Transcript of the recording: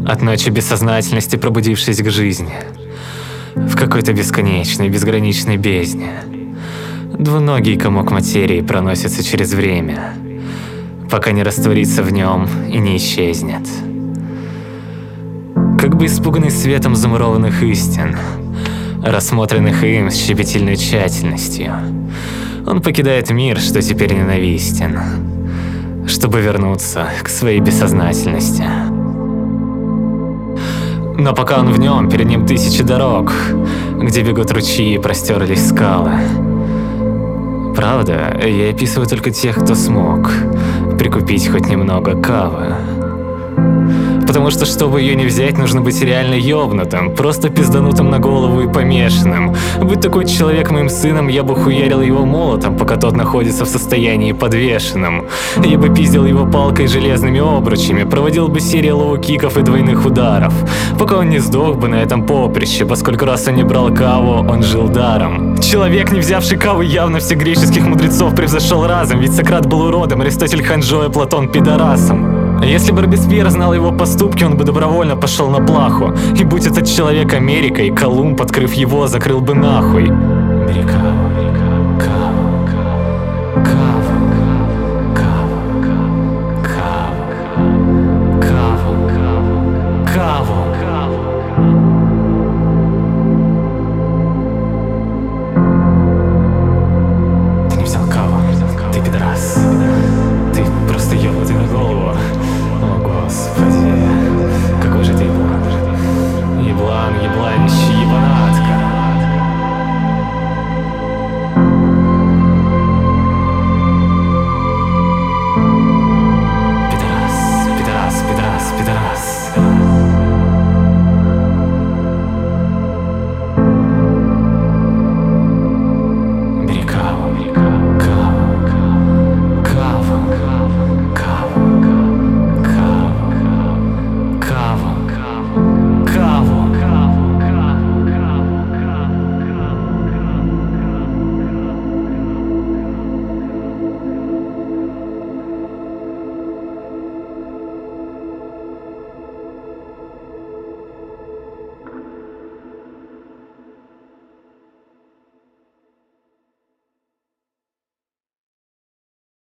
От ночи бессознательности пробудившись к жизни. В какой-то бесконечной, безграничной бездне. Двуногий комок материи проносится через время, пока не растворится в нем и не исчезнет. Как бы испуганный светом замурованных истин, рассмотренных им с щепетильной тщательностью, он покидает мир, что теперь ненавистен, чтобы вернуться к своей бессознательности. Но пока он в нем, перед ним тысячи дорог, где бегут ручьи и простерлись скалы. Правда, я описываю только тех, кто смог прикупить хоть немного кавы. Потому что, чтобы ее не взять, нужно быть реально ёбнутым, просто пизданутым на голову и помешанным. Будь такой человек моим сыном, я бы хуярил его молотом, пока тот находится в состоянии подвешенном. Я бы пиздил его палкой железными обручами, проводил бы серию лоу-киков и двойных ударов, пока он не сдох бы на этом поприще, поскольку раз он не брал каву, он жил даром. Человек, не взявший каву, явно всех греческих мудрецов превзошел разом, ведь Сократ был уродом, Аристотель ханжой, а Платон пидорасом. Если бы Робеспьер знал его поступки, он бы добровольно пошел на плаху. И будь этот человек Америкой, Колумб, открыв его, закрыл бы нахуй. Америка.